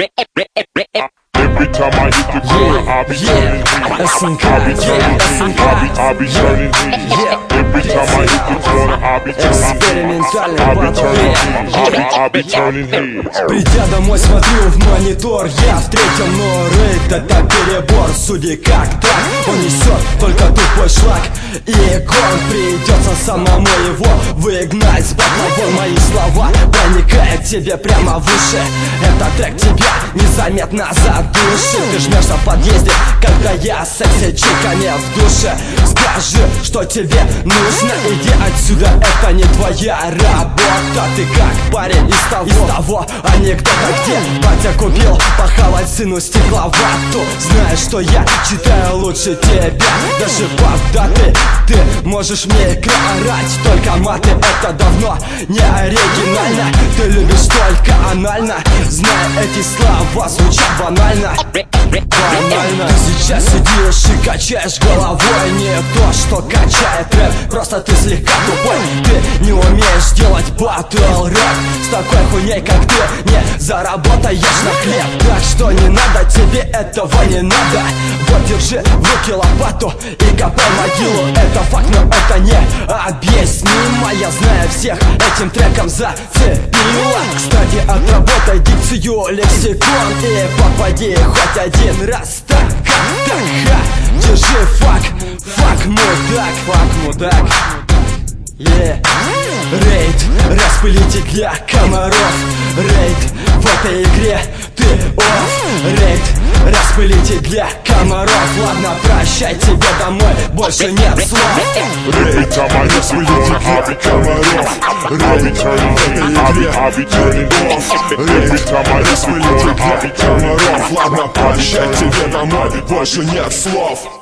Every time I hit the corner, I'll be turning heads. I'll be turning heads. I'll be turning heads. Every time I hit the corner, I'll be turning heads. I'll be turning heads. Придя домой, смотрю в монитор, я встретил Норрейд. Это перебор, судьи как так. Он несет только тупой шлак, и гон придется самому его выгнать с батловой. Мои слова проникают тебе прямо в уши. Этот трек тебя незаметно задушит. Ты жмешься в подъезде, когда я с секси-чиками в душе. Скажи, что тебе нужно, иди отсюда, это не твоя работа. Ты как парень из того анекдота, где батя купил похавать сыну стекловату. Знаешь, что я читаю лучше тебя, даже поддаты. Ты можешь мне орать, только маты, это давно не оригинально. Ты любишь только анально, зная эти слова, звучат банально. Банально. Ты сейчас сидишь и качаешь головой, не то, что качает рэп, просто ты слегка тупой. Ты не умеешь делать батл рэп, с такой хуйней, как ты, не заработаешь на хлеб. Так что не надо, тебе этого не надо. Вот держи в руки лопату и копай могилу. Это факт, но это не объяснимо. Я знаю, всех этим треком зацепило. Кстати, отработай дикцию, лексикон и попади хоть один раз. Так, держи фак, мудак. Рейд, распылитель для комаров. Рейд, в этой игре ты офф. Рейд, распылитель для комаров. Ладно, прощай, тебе домой больше нет слов. Рейд, распылитель для комаров. Рейд, в этой игре I'll be turning off. Рейд, распылитель для комаров. Ладно, прощай, тебе домой больше нет слов.